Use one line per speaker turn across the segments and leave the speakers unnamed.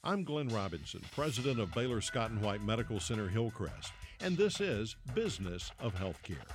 I'm Glenn Robinson, president of Baylor Scott & White Medical Center Hillcrest, and this is Business of Healthcare.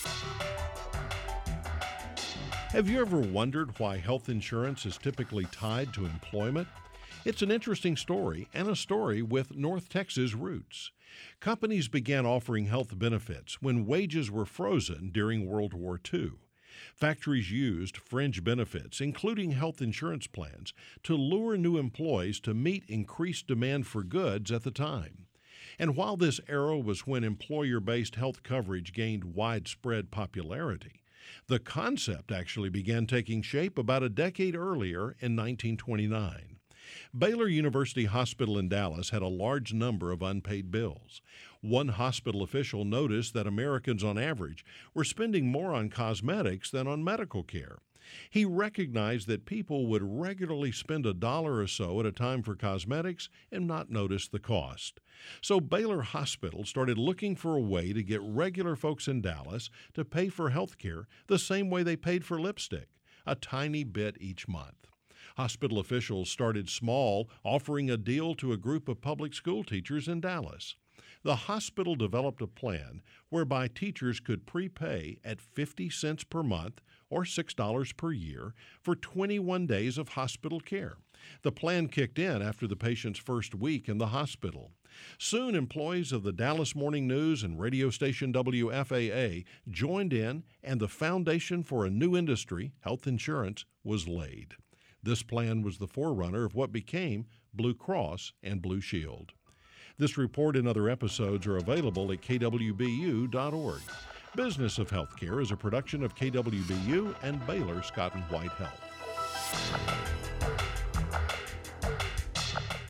Have you ever wondered why health insurance is typically tied to employment? It's an interesting story and a story with North Texas roots. Companies began offering health benefits when wages were frozen during World War II. Factories used fringe benefits, including health insurance plans, to lure new employees to meet increased demand for goods at the time. And while this era was when employer-based health coverage gained widespread popularity, the concept actually began taking shape about a decade earlier in 1929. Baylor University Hospital in Dallas had a large number of unpaid bills. One hospital official noticed that Americans on average were spending more on cosmetics than on medical care. He recognized that people would regularly spend $1 or so at a time for cosmetics and not notice the cost. So Baylor Hospital started looking for a way to get regular folks in Dallas to pay for health care the same way they paid for lipstick, a tiny bit each month. Hospital officials started small, offering a deal to a group of public school teachers in Dallas. The hospital developed a plan whereby teachers could prepay at 50 cents per month or $6 per year for 21 days of hospital care. The plan kicked in after the patient's first week in the hospital. Soon, employees of the Dallas Morning News and radio station WFAA joined in, and the foundation for a new industry, health insurance, was laid. This plan was the forerunner of what became Blue Cross and Blue Shield. This report and other episodes are available at kwbu.org. Business of Healthcare is a production of KWBU and Baylor Scott & White Health.